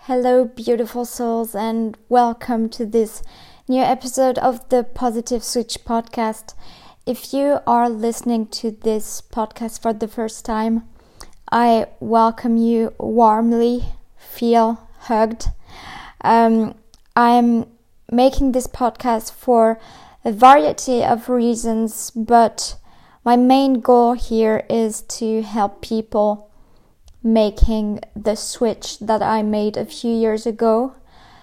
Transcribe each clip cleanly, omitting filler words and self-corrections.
Hello, beautiful souls, and welcome to this new episode of the Positive Switch podcast. If you are listening to this podcast for the first time, I welcome you warmly. Feel hugged. I'm making this podcast for a variety of reasons, but my main goal here is to help people making the switch that I made a few years ago,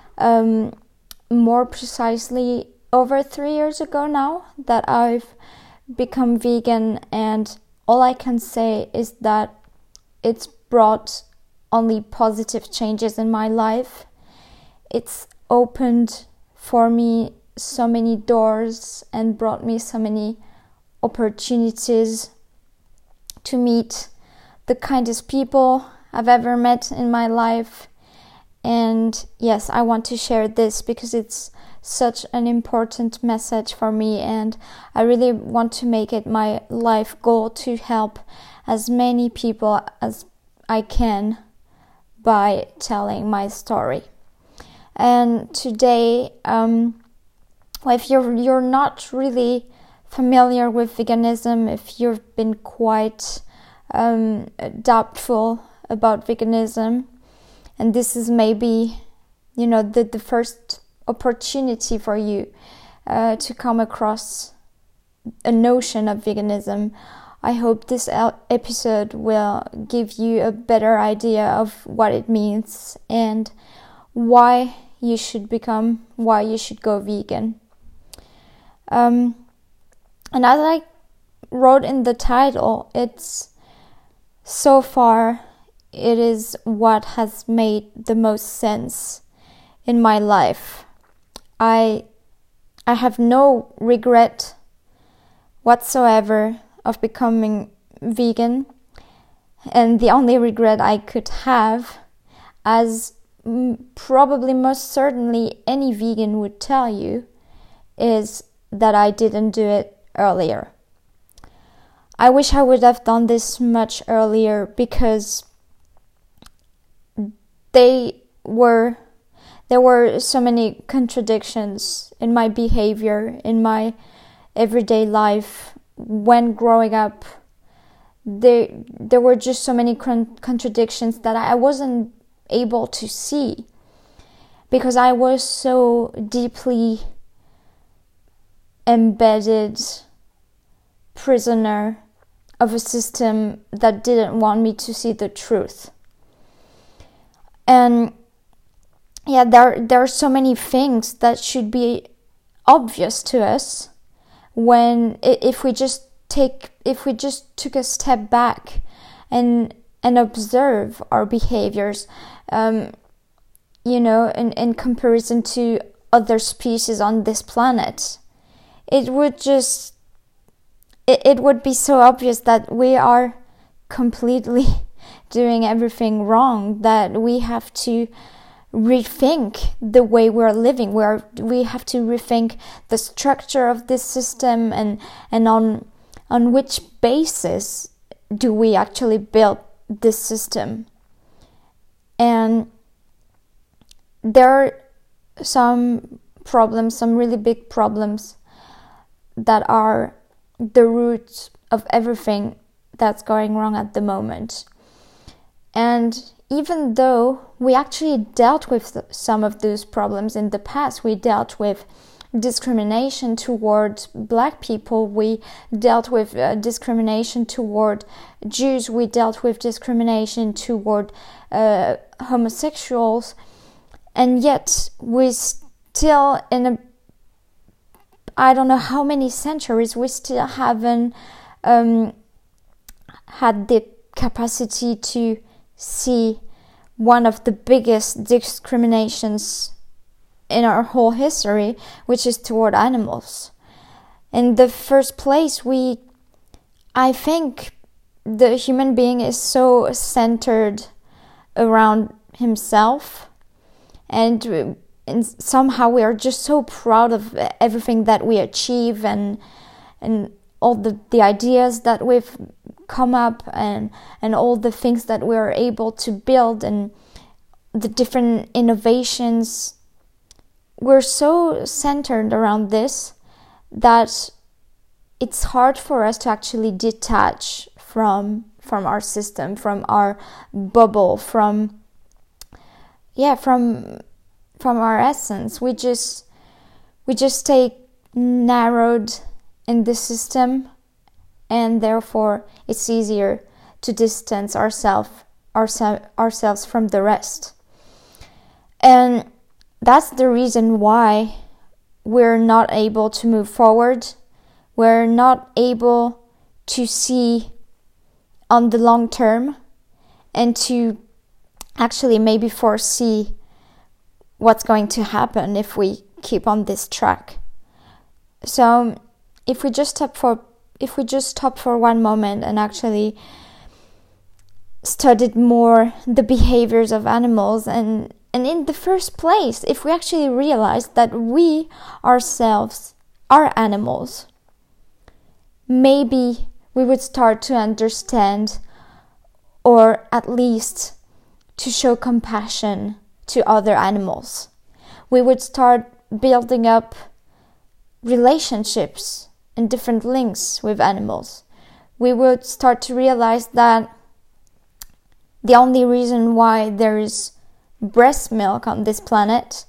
more precisely over 3 years ago now that I've become vegan, and all I can say is that it's brought only positive changes in my life. It's opened for me so many doors and brought me so many opportunities to meet the kindest people I've ever met in my life. And yes, I want to share this because it's such an important message for me, and I really want to make it my life goal to help as many people as I can by telling my story. And today, if you're not really familiar with veganism, if you've been quite doubtful about veganism, and this is maybe the first opportunity for you to come across a notion of veganism, I hope this episode will give you a better idea of what it means and why you should go vegan. And as I wrote in the title, so far, it is what has made the most sense in my life. I have no regret whatsoever of becoming vegan, and the only regret I could have, as probably most certainly any vegan would tell you, is that I didn't do it earlier. I wish I would have done this much earlier, because there were so many contradictions in my behavior, in my everyday life. When growing up, there were just so many contradictions that I wasn't able to see, because I was so deeply embedded prisoner of a system that didn't want me to see the truth. And there are so many things that should be obvious to us if we just took a step back and observe our behaviors, in comparison to other species on this planet. It would be so obvious that we are completely doing everything wrong, that we have to rethink the way we're living. We have to rethink the structure of this system, and on which basis do we actually build this system. And there are some really big problems that are the root of everything that's going wrong at the moment. And even though we actually dealt with some of those problems in the past, we dealt with discrimination toward Black people, we dealt with discrimination toward Jews, we dealt with discrimination toward homosexuals, and yet we still, in I don't know how many centuries, we still haven't had the capacity to see one of the biggest discriminations in our whole history, which is toward animals. In the first place, I think the human being is so centered around himself, and somehow we are just so proud of everything that we achieve, and all the ideas that we've come up, and all the things that we're able to build, and the different innovations, we're so centered around this that it's hard for us to actually detach from our system, from our bubble, from our essence. We just stay narrowed in the system, and therefore it's easier to distance ourselves from the rest. And that's the reason why we're not able to move forward. We're not able to see on the long term and to actually maybe foresee what's going to happen if we keep on this track. So if we just stop for one moment and actually studied more the behaviors of animals, and in the first place, if we actually realize that we ourselves are animals, maybe we would start to understand, or at least to show compassion to other animals. We would start building up relationships and different links with animals. We would start to realize that the only reason why there is breast milk on this planet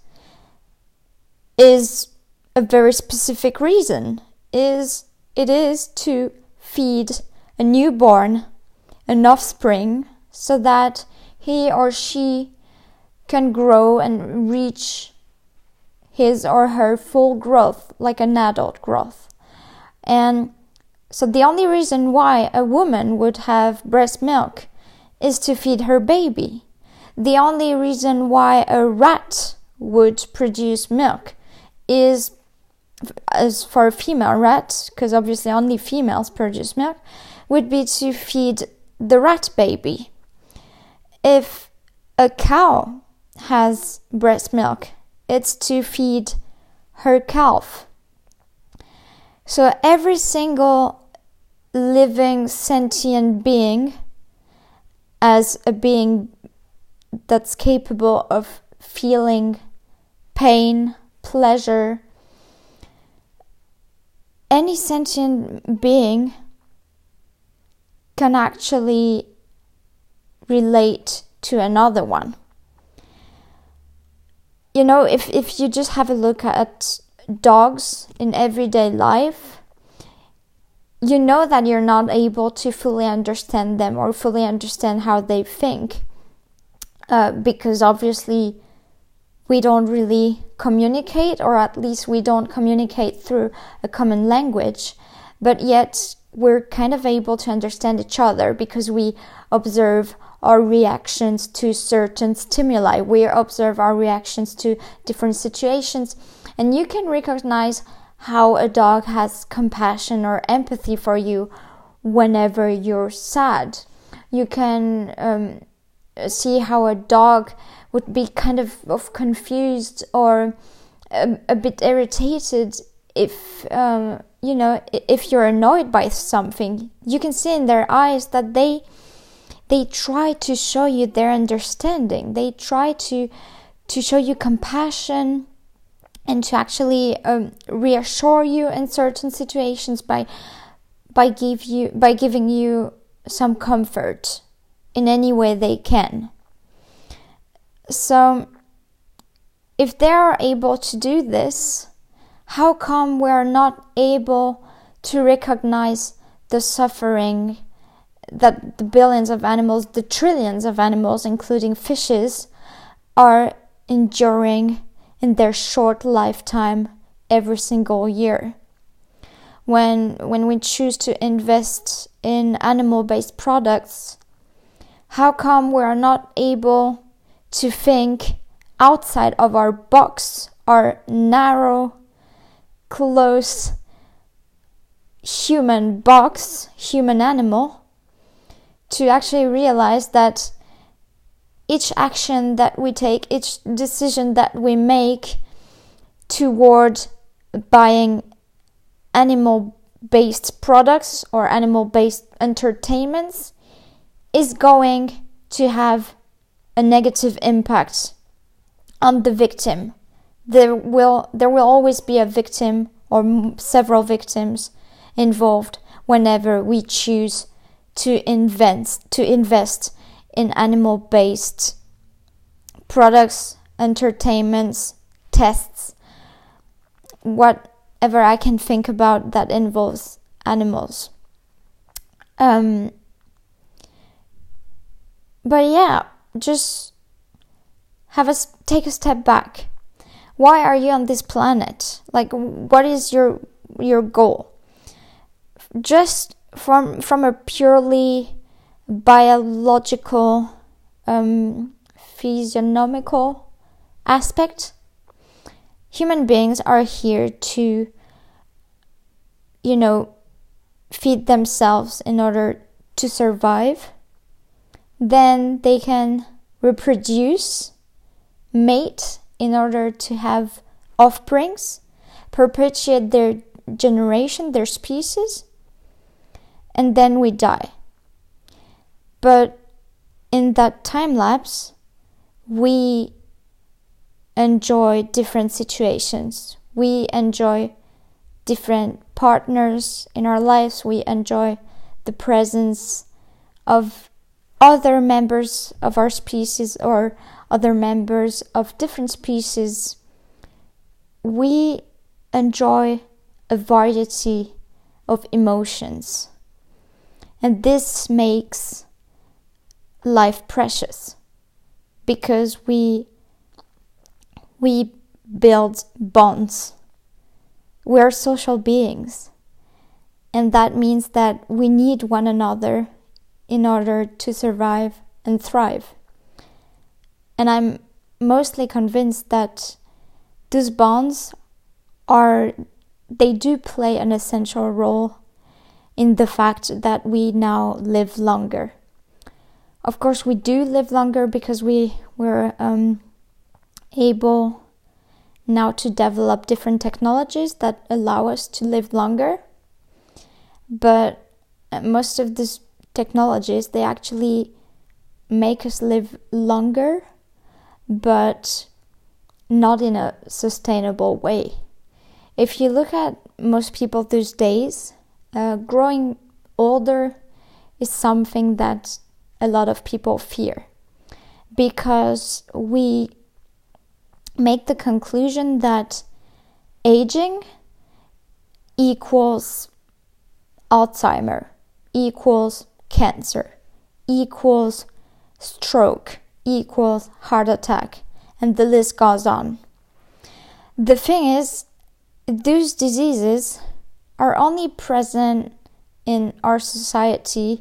is a very specific reason. It is to feed a newborn, an offspring, so that he or she can grow and reach his or her full growth, like an adult growth. And so the only reason why a woman would have breast milk is to feed her baby. The only reason why a rat would produce milk is, as for a female rat, because obviously only females produce milk, would be to feed the rat baby. If a cow has breast milk, it's to feed her calf. So every single living sentient being, as a being that's capable of feeling pain, pleasure, any sentient being can actually relate to another one. You know, if you just have a look at dogs in everyday life, you know that you're not able to fully understand them or fully understand how they think, because obviously we don't really communicate, or at least we don't communicate through a common language, but yet we're kind of able to understand each other because we observe our reactions to certain stimuli. We observe our reactions to different situations, and you can recognize how a dog has compassion or empathy for you whenever you're sad. You can see how a dog would be kind of confused or a bit irritated if if you're annoyed by something. You can see in their eyes that they try to show you their understanding. They try to show you compassion and to actually reassure you in certain situations by giving you some comfort in any way they can. So if they are able to do this, how come we're not able to recognize the suffering that the billions of animals, the trillions of animals, including fishes, are enduring in their short lifetime every single year? When we choose to invest in animal-based products, how come we are not able to think outside of our box, our narrow, close human box, human animal, to actually realize that each action that we take, each decision that we make toward buying animal-based products or animal-based entertainments is going to have a negative impact on the victim. There will always be a victim or several victims involved whenever we choose to invest in animal-based products, entertainments, tests, whatever I can think about that involves animals. But yeah, just take a step back. Why are you on this planet? Like, what is your goal? Just from a purely biological, physiognomical aspect, human beings are here to, feed themselves in order to survive. Then they can reproduce, mate in order to have offsprings, perpetuate their generation, their species, and then we die. But in that time lapse, we enjoy different situations. We enjoy different partners in our lives. We enjoy the presence of other members of our species or other members of different species. We enjoy a variety of emotions. And this makes life precious because we build bonds. We are social beings. And that means that we need one another in order to survive and thrive. And I'm mostly convinced that those bonds they do play an essential role in the fact that we now live longer. Of course, we do live longer because we're able now to develop different technologies that allow us to live longer. But most of these technologies, they actually make us live longer, but not in a sustainable way. If you look at most people these days, growing older is something that a lot of people fear, because we make the conclusion that aging equals Alzheimer, equals cancer, equals stroke, equals heart attack, and the list goes on. The thing is, those diseases are only present in our society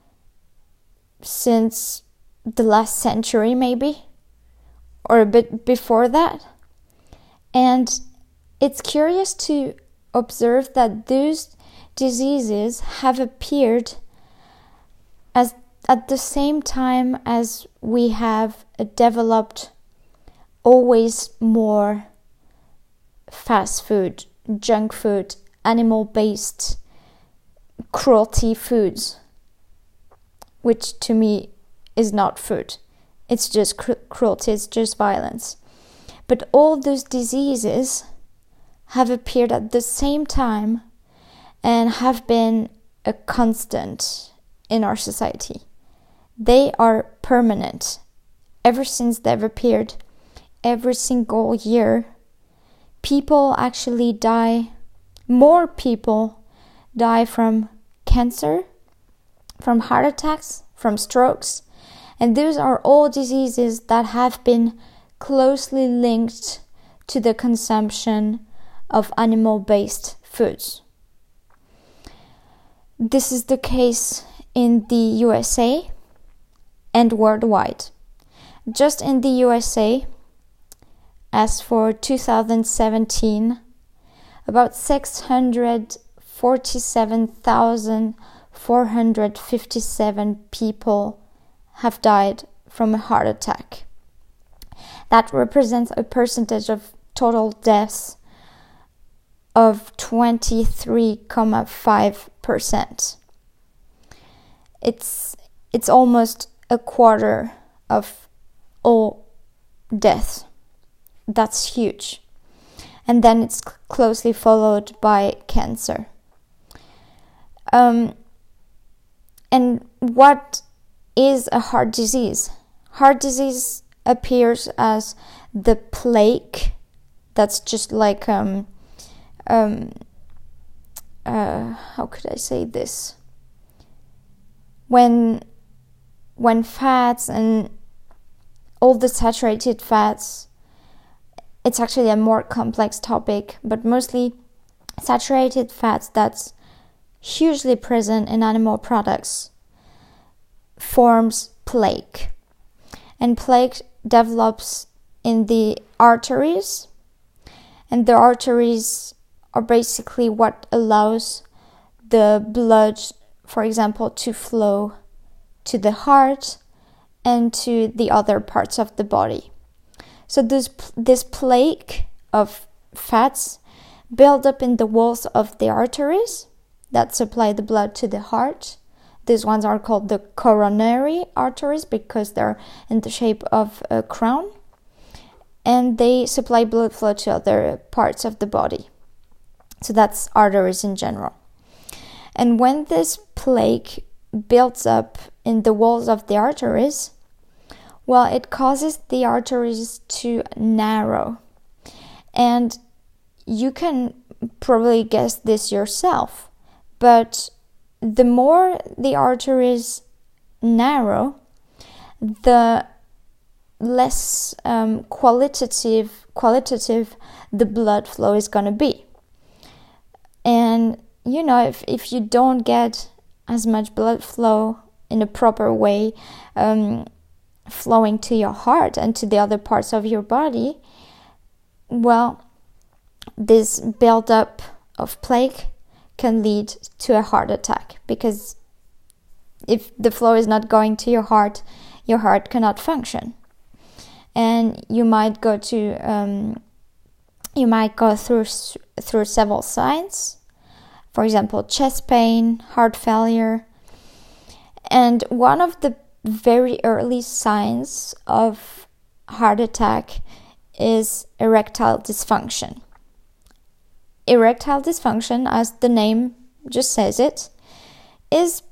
since the last century, maybe, or a bit before that. And it's curious to observe that those diseases have appeared at the same time as we have developed always more fast food, junk food, animal-based cruelty foods, which to me is not food. It's just cruelty, it's just violence. But all those diseases have appeared at the same time and have been a constant in our society. They are permanent. Ever since they've appeared, every single year, people actually die. More people die from cancer, from heart attacks, from strokes. And those are all diseases that have been closely linked to the consumption of animal-based foods. This is the case in the USA and worldwide. Just in the USA, as for 2017, about 647,457 people have died from a heart attack. That represents a percentage of total deaths of 23.5%. It's almost a quarter of or death. That's huge. And then it's closely followed by cancer. And what is a heart disease? Heart disease appears as the plague. That's just like how could I say this? When fats and all the saturated fats, it's actually a more complex topic, but mostly saturated fats that's hugely present in animal products forms plaque. And plaque develops in the arteries, and the arteries are basically what allows the blood, for example, to flow to the heart and to the other parts of the body. So this plaque of fats build up in the walls of the arteries that supply the blood to the heart. These ones are called the coronary arteries because they're in the shape of a crown, and they supply blood flow to other parts of the body. So that's arteries in general. And when this plaque builds up in the walls of the arteries, well, it causes the arteries to narrow. And you can probably guess this yourself, but the more the arteries narrow, the less qualitative the blood flow is going to be. And if you don't get as much blood flow in a proper way flowing to your heart and to the other parts of your body, well, this buildup of plaque can lead to a heart attack, because if the flow is not going to your heart cannot function, and you might go through several signs. For example, chest pain, heart failure. And one of the very early signs of heart attack is erectile dysfunction. Erectile dysfunction, as the name just says it, is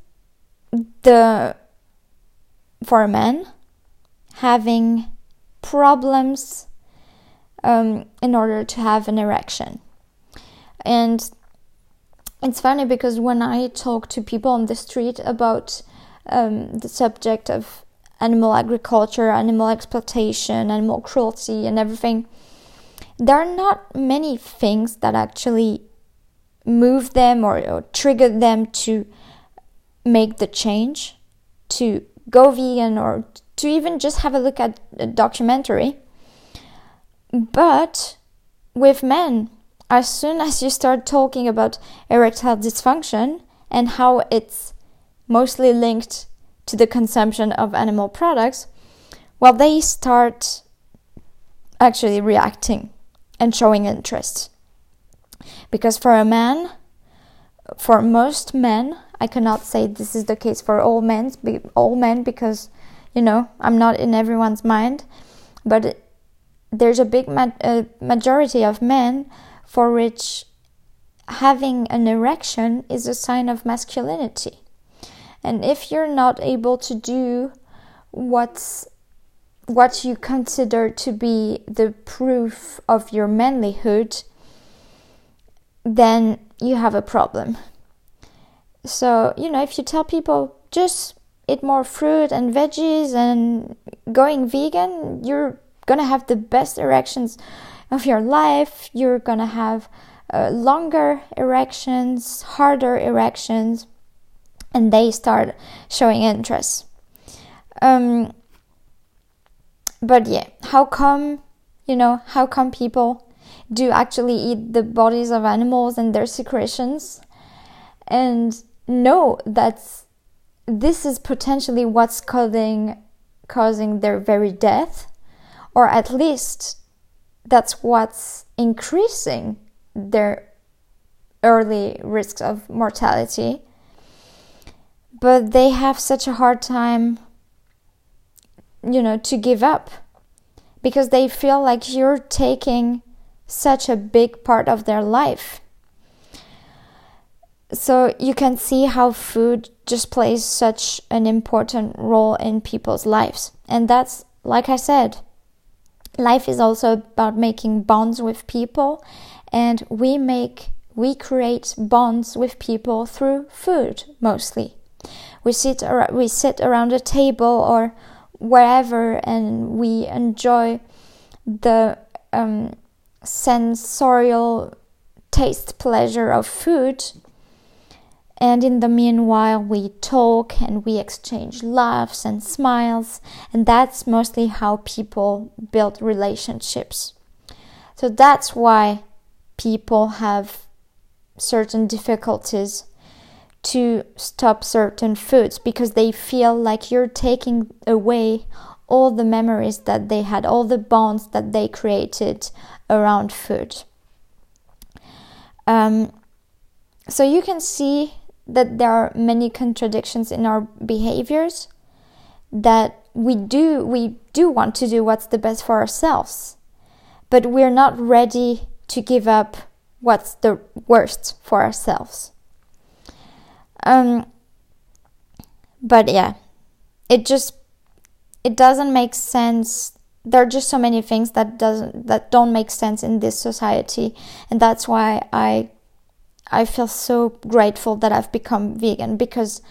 for a man having problems in order to have an erection. And it's funny because when I talk to people on the street about the subject of animal agriculture, animal exploitation, animal cruelty and everything, there are not many things that actually move them or trigger them to make the change, to go vegan, or to even just have a look at a documentary. But with men, as soon as you start talking about erectile dysfunction and how it's mostly linked to the consumption of animal products, well, they start actually reacting and showing interest. Because for most men, I cannot say this is the case for all men because, I'm not in everyone's mind, but there's a big majority of men for which having an erection is a sign of masculinity. And if you're not able to do what you consider to be the proof of your manlyhood, then you have a problem. So, if you tell people just eat more fruit and veggies and going vegan, you're gonna have the best erections of your life, you're gonna have longer erections, harder erections, and they start showing interest. But yeah, how come people do actually eat the bodies of animals and their secretions and know that this is potentially what's causing their very death, or at least that's what's increasing their early risks of mortality. But they have such a hard time, to give up because they feel like you're taking such a big part of their life. So you can see how food just plays such an important role in people's lives. And that's, like I said, life is also about making bonds with people, and we create bonds with people through food mostly. We sit around a table or wherever, and we enjoy the sensorial taste pleasure of food. And in the meanwhile, we talk and we exchange laughs and smiles. And that's mostly how people build relationships. So that's why people have certain difficulties to stop certain foods, because they feel like you're taking away all the memories that they had, all the bonds that they created around food. So you can see that there are many contradictions in our behaviors, that we do want to do what's the best for ourselves, but we're not ready to give up what's the worst for ourselves. But yeah, it doesn't make sense. There are just so many things that don't make sense in this society, and that's why I feel so grateful that I've become vegan, because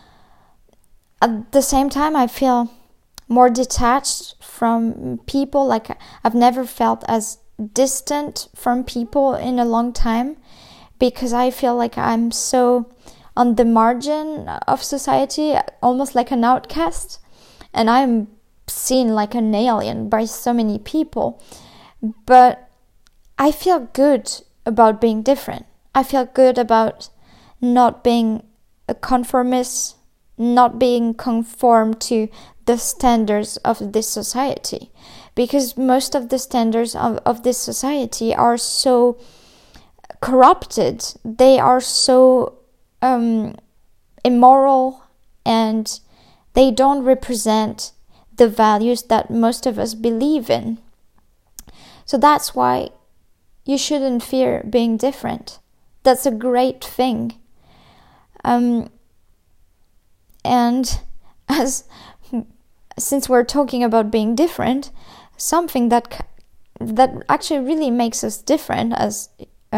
at the same time I feel more detached from people. Like, I've never felt as distant from people in a long time, because I feel like I'm so on the margin of society, almost like an outcast, and I'm seen like an alien by so many people. But I feel good about being different. I feel good about not being a conformist, not being conformed to the standards of this society, because most of the standards of this society are so corrupted. They are so immoral, and they don't represent the values that most of us believe in. So that's why you shouldn't fear being different. That's a great thing. And since we're talking about being different, something that actually really makes us different as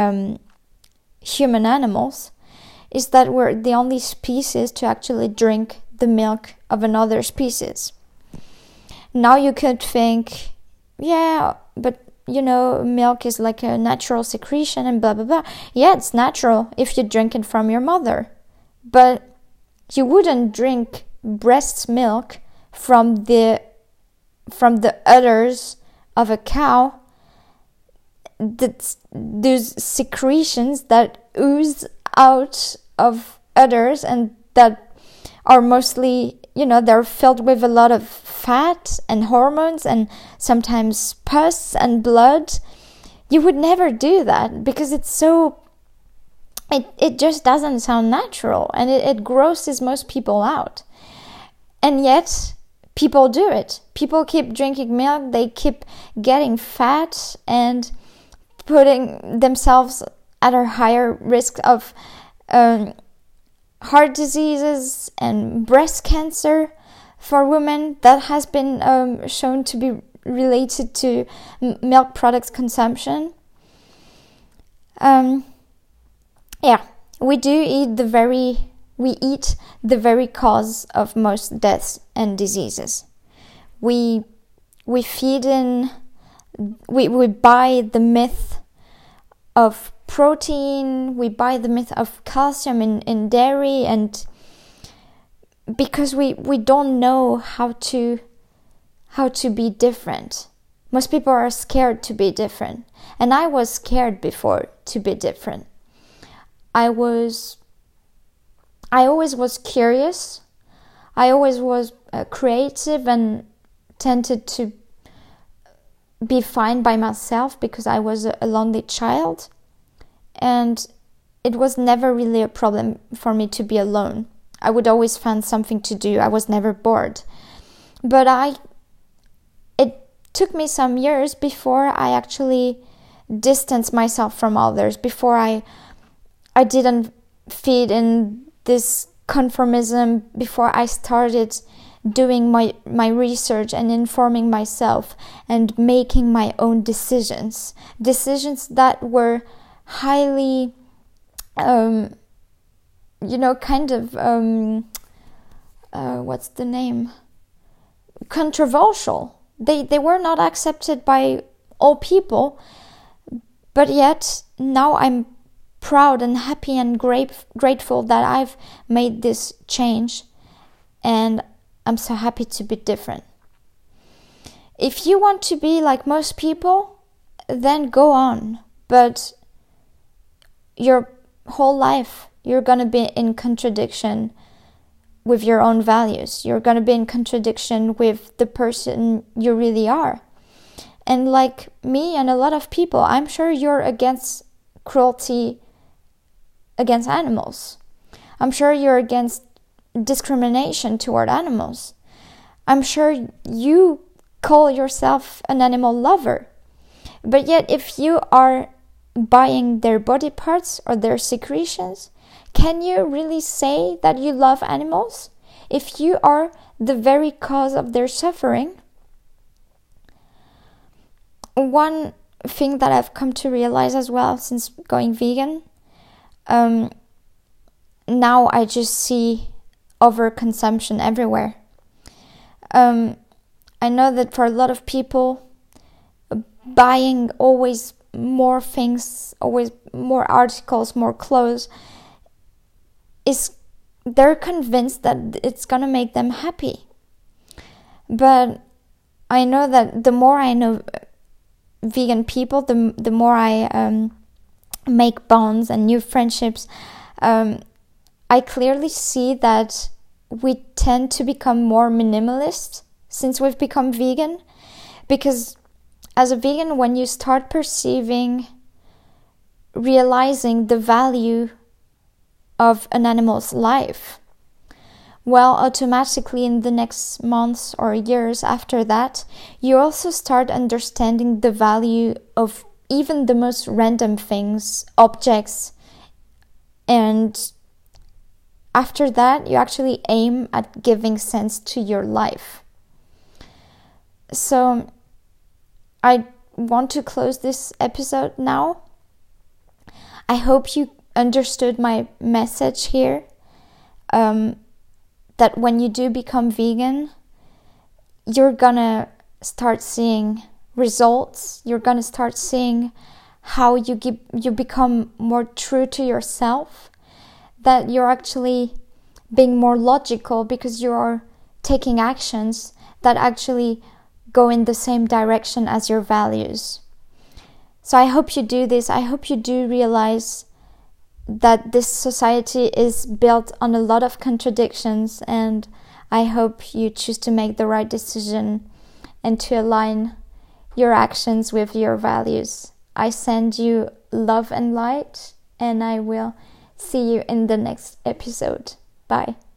human animals is that we're the only species to actually drink the milk of another species. Now you could think, yeah, but milk is like a natural secretion and blah blah blah. Yeah, it's natural if you drink it from your mother, but you wouldn't drink breast milk from the udders of a cow. There's secretions that ooze out of udders, and that are mostly, they're filled with a lot of fat and hormones and sometimes pus and blood. You would never do that, because it's so, it just doesn't sound natural, and it grosses most people out. And yet people do it. People keep drinking milk, they keep getting fat and putting themselves at a higher risk of heart diseases and breast cancer for women. That has been shown to be related to milk products consumption. We eat the very cause of most deaths and diseases. We feed in. We buy the myth of protein, we buy the myth of calcium in dairy, and because we don't know how to be different. Most people are scared to be different, and I was scared before to be different. I always was curious. I always was creative and tended to be fine by myself because I was a lonely child, and it was never really a problem for me to be alone. I would always find something to do. I was never bored. But took me some years before I actually distanced myself from others, before I didn't feed in this conformism, before I started doing my research and informing myself and making my own decisions that were highly what's the name, controversial. They were not accepted by all people, but yet now I'm proud and happy and grateful that I've made this change, and I'm so happy to be different. If you want to be like most people, then go on. But your whole life, you're going to be in contradiction with your own values. You're going to be in contradiction with the person you really are. And like me and a lot of people, I'm sure you're against cruelty against animals. I'm sure you're against discrimination toward animals. I'm sure you call yourself an animal lover. But yet, if you are buying their body parts or their secretions, can you really say that you love animals if you are the very cause of their suffering? One thing that I've come to realize as well since going vegan, now I just see overconsumption everywhere. I know that for a lot of people, buying always more things, always more articles, more clothes, they're convinced that it's gonna make them happy. But I know that the more I know vegan people, the more I make bonds and new friendships, I clearly see that we tend to become more minimalist since we've become vegan. Because as a vegan, when you start realizing the value of an animal's life, well, automatically in the next months or years after that, you also start understanding the value of even the most random things, objects, and after that, you actually aim at giving sense to your life. So, I want to close this episode now. I hope you understood my message here. That when you do become vegan, you're gonna start seeing results. You're gonna start seeing how you become more true to yourself. That you're actually being more logical because you're taking actions that actually go in the same direction as your values. So I hope you do this. I hope you do realize that this society is built on a lot of contradictions, and I hope you choose to make the right decision and to align your actions with your values. I send you love and light, and I will see you in the next episode. Bye.